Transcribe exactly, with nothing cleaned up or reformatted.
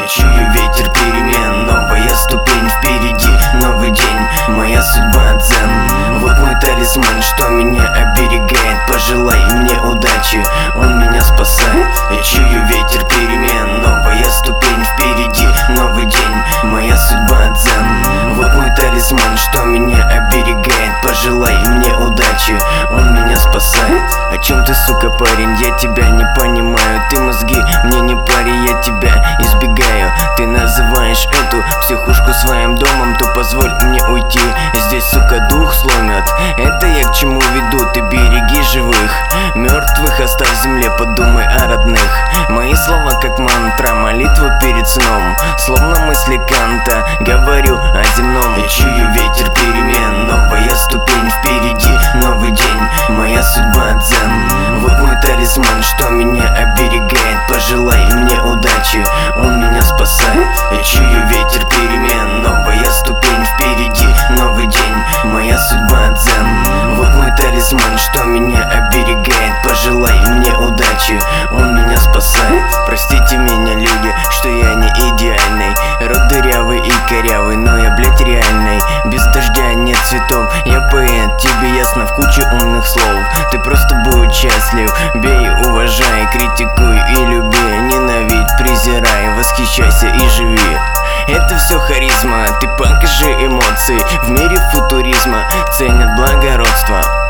Я чую ветер перемен, новая ступень впереди, новый день, моя судьба дзен. Вот мой талисман, что меня оберегает, пожелай мне удачи, он меня спасает. Я чую ветер перемен, новая ступень впереди, новый день, моя судьба дзен. Вот мой талисман, что меня оберегает, пожелай мне удачи, он меня спасает. О чем ты, сука, парень, я тебя не понимаю. Ты мозги мне не пари, я тебя избегаю. Ты называешь эту психушку своим домом, то позволь мне уйти, здесь, сука, дух сломят. Это я к чему веду, ты береги живых, мертвых оставь в земле, подумай о родных. Мои слова как мантра, молитва перед сном, словно мысли Канта, говорю о земном. Я чую ветер перемен, новая ступень впереди, новый день, моя судьба дзен. Вот мой талисман, что меня оберегает, пожелай мне удачи, он меня спасает. Я чую ветер перемен, новая ступень впереди, новый день, моя судьба дзен. Вот мой талисман, что меня оберегает, пожелай мне удачи, он меня спасает. Простите меня, люди, что я не идеальный, рот дырявый и корявый, но я, блять, реальный. Без дождя нет цветов, я поэт, тебе ясно в куче умных слов. Ты просто будь счастлив, бей, уважай, критикуй и люби, ненавидь, презирай, восхищайся и живи. Это все харизма, ты покажи эмоции. В мире футуризма ценят благородство.